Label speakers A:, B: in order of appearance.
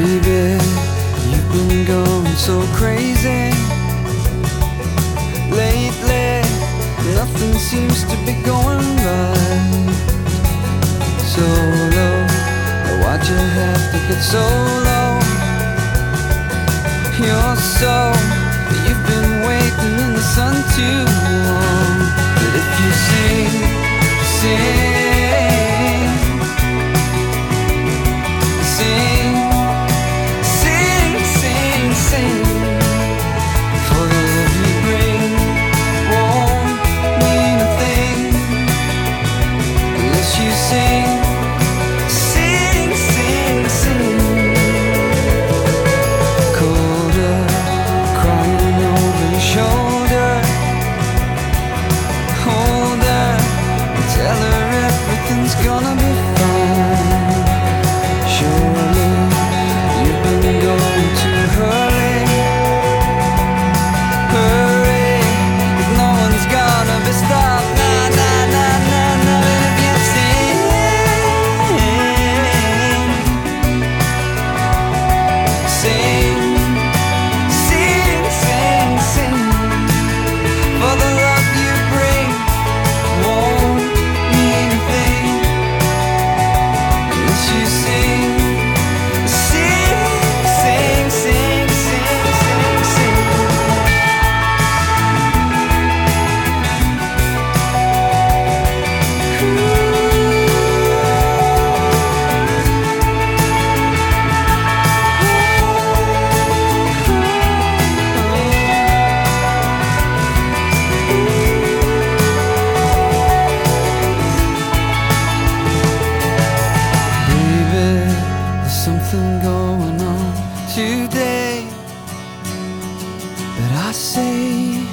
A: Baby, you've been going so crazy lately. Nothing seems to be going right. So low, why'd you have to get so low? You're so, you've been waiting in the sun too long. But if you sing, sing, sing, sing, sing, sing, for the love you bring won't mean a thing unless you sing, sing, sing, sing. Colder, crying over your shoulder, hold her and tell her everything's gonna be fine. Surely you've been going too early. Hurry, 'cause no one's gonna be stopped. Nah, nah, nah, nah, nah. And if you sing, sing, sing, sing, sing, for the love you bring won't mean a thing unless you sing, sing, sing, sing, sing, sing, sing. Baby, there's something going on today, but I say